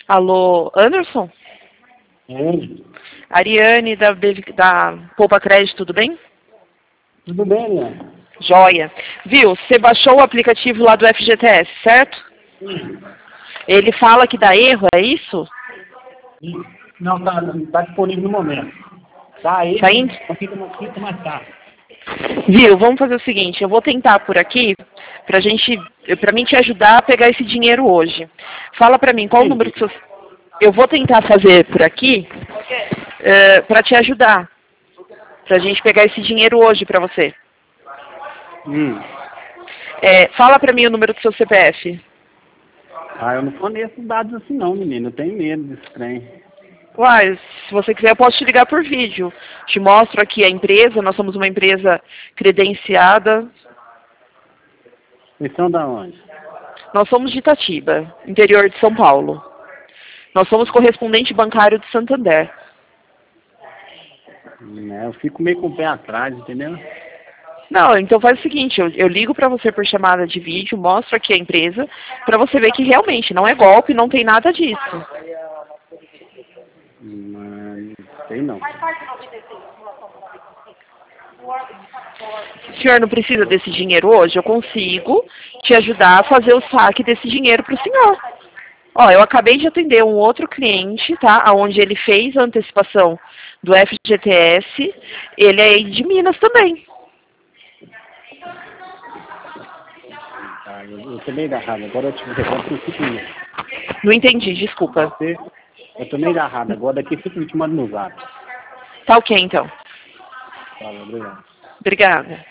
Alô, Anderson? É. Ariane da Poupa Crédito, tudo bem? Tudo bem, Leandro? Joia. Viu, você baixou o aplicativo lá do FGTS, certo? Sim. Ele fala que dá erro, é isso? Não, tá disponível no momento. Tá aí, Tá indo? fica mais tarde. Viu, vamos fazer o seguinte, eu vou tentar por aqui pra mim te ajudar a pegar esse dinheiro hoje. Fala pra mim, qual o número do seu... Eu vou tentar fazer por aqui pra te ajudar, pra gente pegar esse dinheiro hoje pra você. Fala pra mim o número do seu CPF. Eu não forneço dados assim não, menino. Eu tenho medo desse trem. Uai, se você quiser eu posso te ligar por vídeo. Te mostro aqui a empresa, nós somos uma empresa credenciada. Vocês são da onde? Nós somos de Itatiba, interior de São Paulo. Nós somos correspondente bancário de Santander. Eu fico meio com o pé atrás, entendeu? Não, então faz o seguinte, eu ligo pra você por chamada de vídeo, mostro aqui a empresa, pra você ver que realmente não é golpe, não tem nada disso. Não sei não. Se o senhor não precisa desse dinheiro hoje, eu consigo te ajudar a fazer o saque desse dinheiro pro senhor. Ó, eu acabei de atender um outro cliente, tá? Onde ele fez a antecipação do FGTS. Ele é de Minas também. Eu tô meio da raiva. Agora eu te recordo com 5 minutos. Não entendi, desculpa. Eu tô meio da raiva. Agora daqui 5 minutos eu te mando no zap. Tá ok, então. Tá, obrigado. Obrigada.